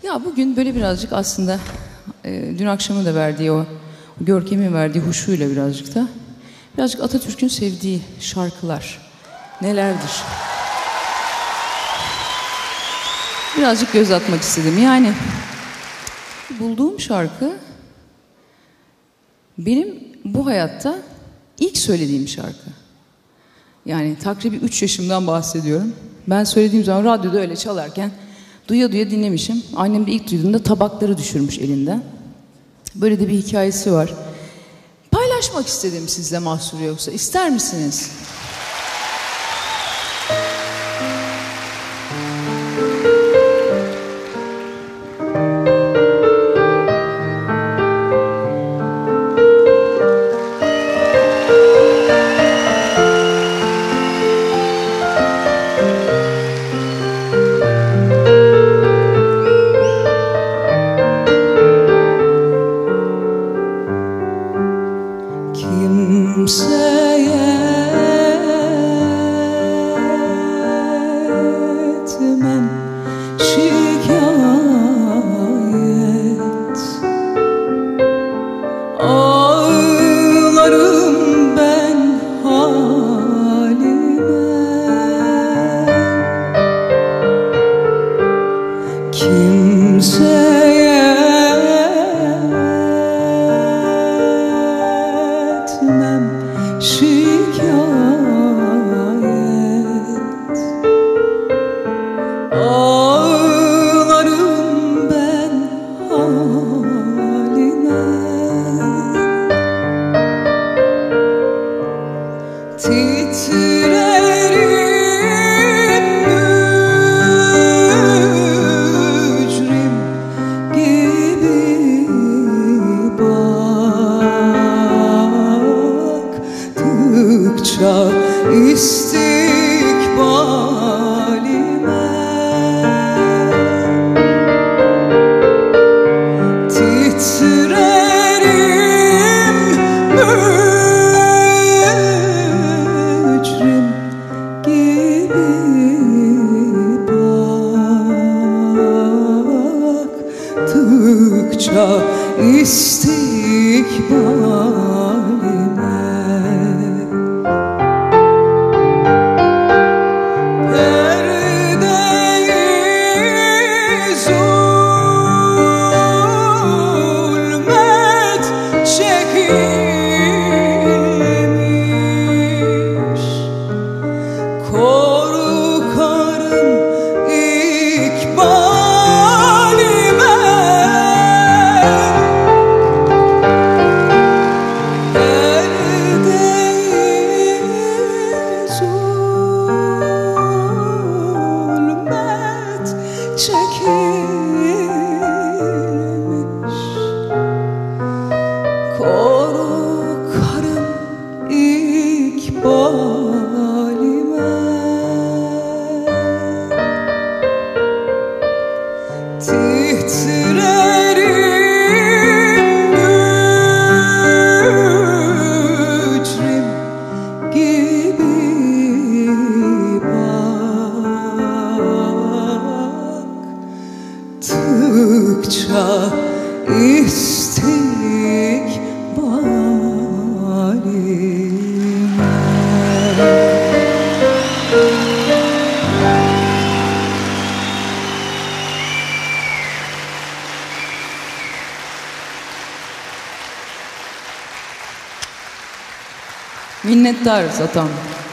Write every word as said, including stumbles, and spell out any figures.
Ya bugün böyle birazcık aslında e, dün akşamın da verdiği o Görkem'in verdiği huşuyla birazcık da birazcık Atatürk'ün sevdiği şarkılar nelerdir? Birazcık göz atmak istedim. Yani bulduğum şarkı benim bu hayatta ilk söylediğim şarkı. Yani takribi üç yaşımdan bahsediyorum. Ben söylediğim zaman radyoda öyle çalarken duya duya dinlemişim. Annem de ilk duyduğunda tabakları düşürmüş elinden. Böyle de bir hikayesi var. Paylaşmak istedim sizle, mahsur yoksa. İster misiniz? Kimseye etmem şikayet, ağlarım ben halime. Kimseye şikayet, ağlarım ben halime. Titrerim mücrim gibi baktıkça istikbalime. Titrerim mücrim gibi baktıkça istikbalime. Çekilmiş korkarım ikbalime. Titrerim mücrim gibi baktıkça istikbalime. Minnettarız atam.